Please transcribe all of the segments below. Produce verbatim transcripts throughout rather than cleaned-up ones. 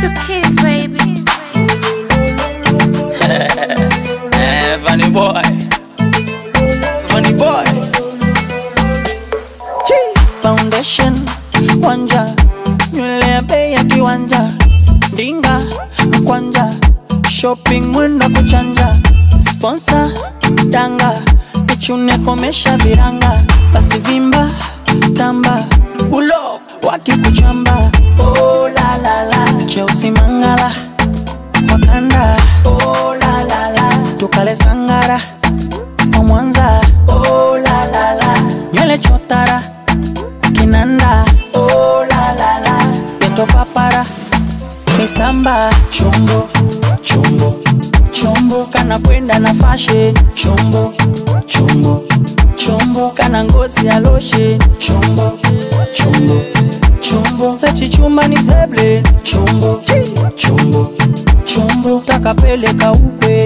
to kiss, baby. Eh, funny boy, funny boy. Foundation wanja, nywele ya bei ya kiwanja, dinga mkwanja, shopping mwendo kuchanja, sponsor danga, nichune komesha viranga, basi vimba tamba, ulo wakikuchamba. Oh la la la, Cheusi Mangala Wakanda. Oh la la la, tukale sangara wa Mwanza. Oh la la la, nywele chotara kinanda. Oh la la la, beto papara misamba. Chombo chombo chombo, kana kwenda na fashe. Chombo chombo chombo, kana ngozi ya loshe. Chombo chombo chombo, pechi chumba ni seble. Chombo chombo chombo, takapeleka ukwe.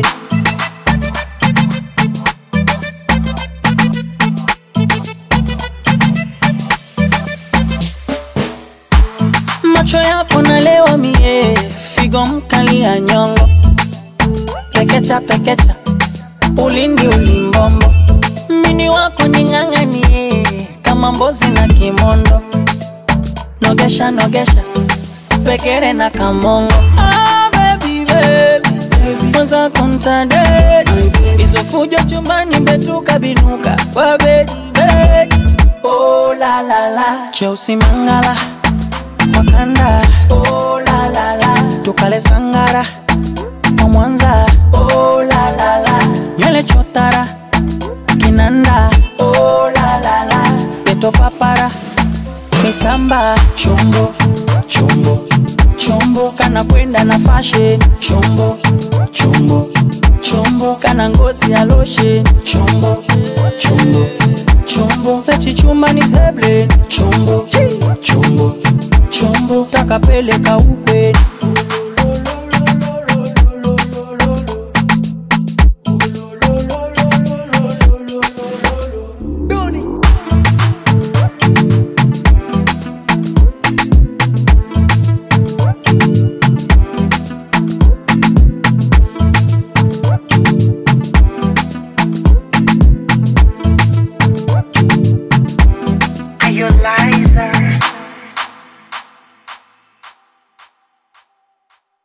Macho yako nalewa mie, figo mkali ya nyongo. Pekecha pekecha, ulindi ulimbombo. Mini wako ning'ang'anie, kama mbozi na kimondo. Nogesha nogesha, pekere na kamongo. Ah baby baby, mwaza kontadeli. Izo fujo chumbani betuka binuka kwa bedi bedi. Oh la la la, Cheusi Mangala Wakanda. Oh la la la, tukale sangara wa Mwanza. Oh la la la, nywele chotara kinanda. Oh la la la, beto papara misamba. Chombo chombo chombo, kana kwenda na fashe. Chombo chombo chombo, kana ngozi ya loshe. Chombo chombo chombo, pechi chumba ni seble. Chombo chombo chombo, takapeleka ukwe.